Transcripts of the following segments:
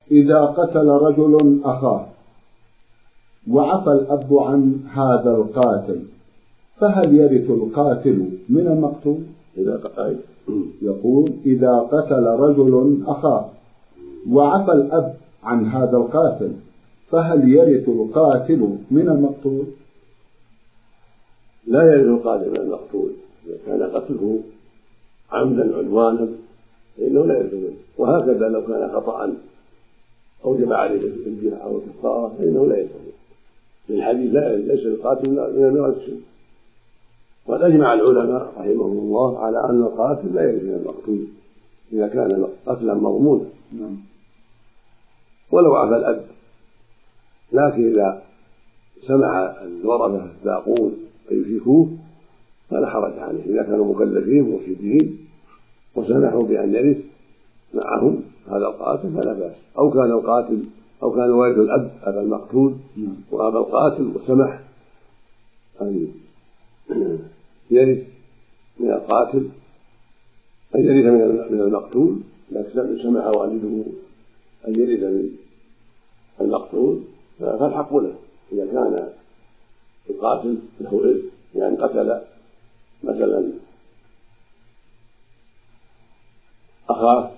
إذا قتل رجل أخاه وعفى الأب عن هذا القاتل فهل يرث القاتل من المقتول؟ يقول إذا قتل رجل أخاه وعفى الأب عن هذا القاتل فهل يرث القاتل من المقتول؟ لا يرث القاتل من المقتول إذا كان قتله عمدا عدوانا فإنه لا يرث منه، وهكذا لو كان خطأ أوجب عليه الفدية أو الكفارة فإنه لا يرث منه. في الحديث ليس القاتل من الميراث شيء. وقد أجمع العلماء رحمهم الله على أن القاتل لا يرث من المقتول إذا كان قتلا مضمونا ولو عفى الأب، لكن إذا سمح الورثة الباقون أن يشركوه فلا حرج عليه إذا كانوا مكلفين مرشدين وسمحوا بأن يرث معهم هذا القاتل فلا بأس. أو كان القاتل أو كان والد الأب أبا المقتول وأبا القاتل وسمح أن يرث من القاتل أن يرث من المقتول، لكن سمح والده أن يرث من المقتول فالحق له إذا كان القاتل له إرث، يعني قتل مثلا أخاه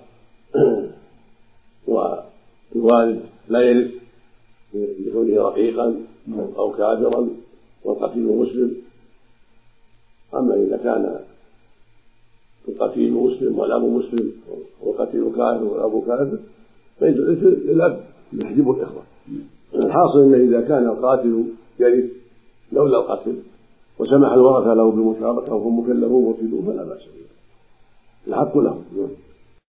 والوالد لا يرث لكونه رقيقا أو كافرا والقتيل مسلم. أما إذا كان القتيل مسلم والأب مسلم والقتيل كافر والأب كافر فيجوز للأب يحجب الإخوة. الحاصل أنه إذا كان القاتل يرث لولا القتل وسمح الورثة له بالمشاركة وهم مكلفون مرشدون فلا بأس به، الحق لهم.